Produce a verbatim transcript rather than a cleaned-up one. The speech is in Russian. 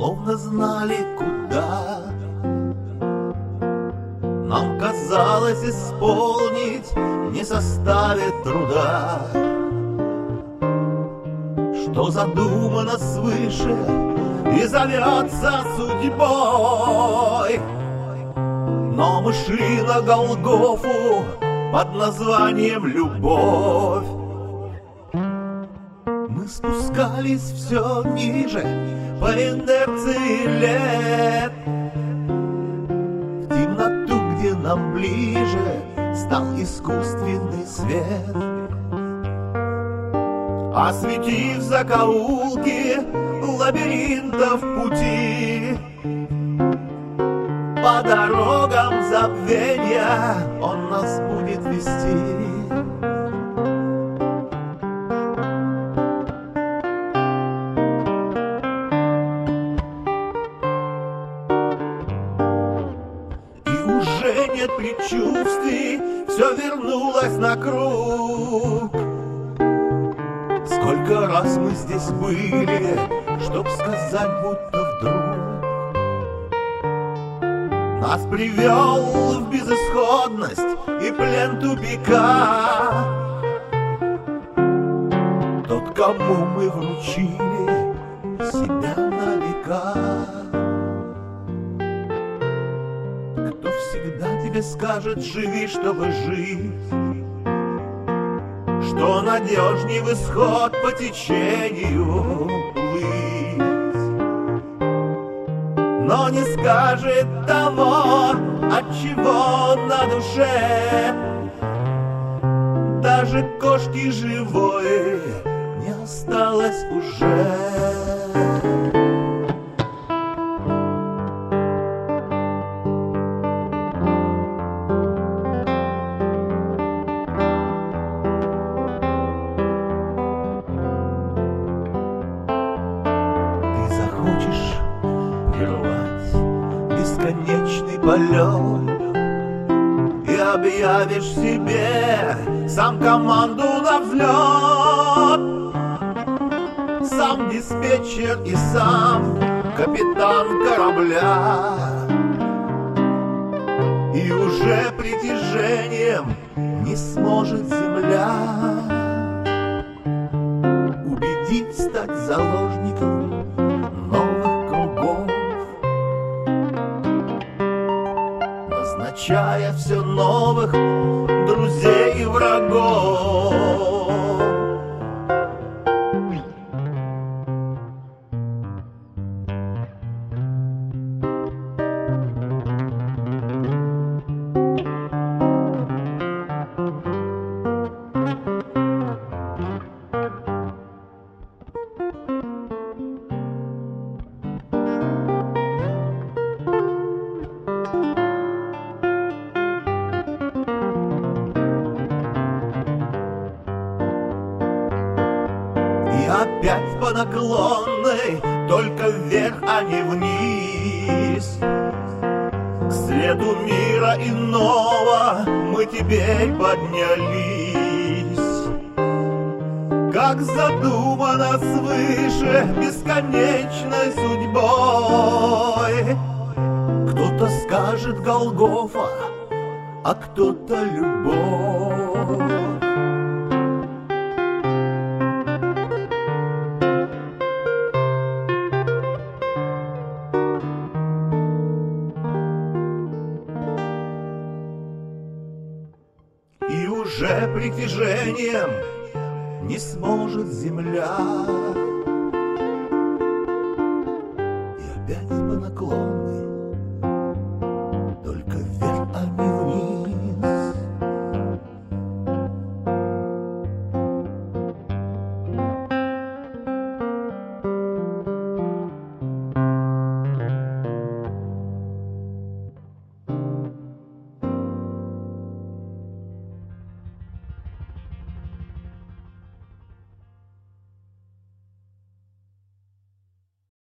словно знали, куда. Нам казалось, исполнить не составит труда, что задумано свыше и зовется судьбой. Но мы шли на Голгофу под названием «Любовь». Мы спускались все ниже по инерции лет, в темноту, где нам ближе стал искусственный свет. Осветив закоулки лабиринтов пути, по дорогам забвенья он нас будет вести. Нет предчувствий, все вернулось на круг. Сколько раз мы здесь были, чтоб сказать, будто вдруг нас привел в безысходность и плен тупика тот, кому мы вручили себя на века. Всегда тебе скажет: живи, чтобы жить, что надежней в исход по течению плыть, но не скажет того, от чего на душе даже кошки живой не осталось уже. Хочешь прервать бесконечный полет и объявишь себе сам команду на взлет, сам диспетчер и сам капитан корабля, и уже притяжением не сможет земля убедить стать заложником новых кругов, назначая все новых друзей и врагов. И опять по наклонной, только вверх, а не вниз, к свету мира иного мы теперь поднялись. Как задумано свыше бесконечной судьбой, кто-то скажет Голгофа, а кто-то любовь. И уже притяжением не сможет земля, и опять по наклону